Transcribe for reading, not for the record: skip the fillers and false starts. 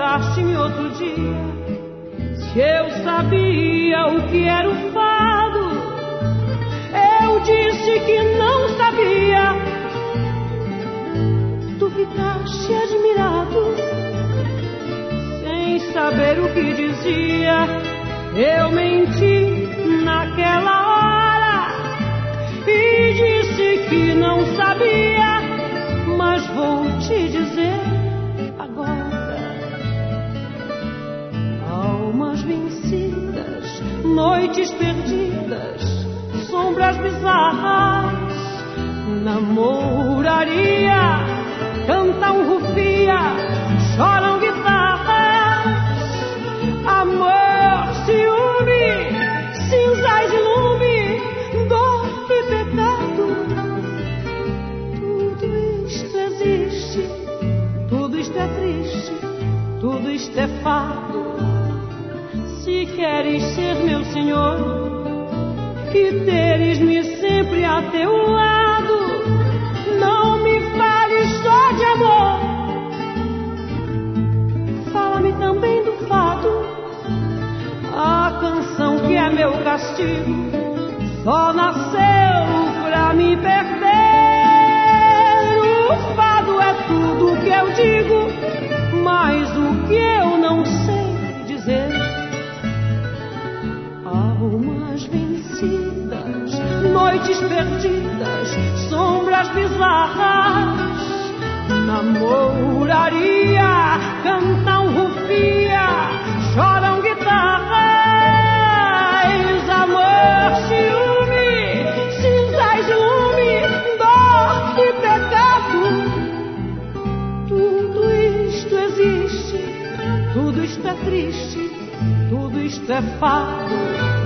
perguntaste-me outro dia se eu sabia o que era o fado. Eu disse que não sabia. Tu ficaste admirado, sem saber o que dizia. Eu menti naquela hora e disse que não sabia, mas vou te dizer agora. Almas vencidas, noites perdidas, sombras bizarras, namoraria, cantam rufia, choram guitarras, amor, ciúme, cinzas de lume, dor e pecado. Tudo isto existe, tudo isto é triste, tudo isto é fado. Se queres ser meu senhor e teres-me sempre a teu lado, não me fales só de amor, fala-me também do fado. A canção que é meu castigo só nasceu pra me perder. O fado é tudo o que eu digo, mas o que eu não sei dizer. Almas vencidas, noites perdidas, sombras bizarras, namoraria, cantam rufia, choram guitarras, amor, ciúme, cinzas de lume, dor e pecado. Tudo isto existe, tudo isto é triste, tudo isto é fado.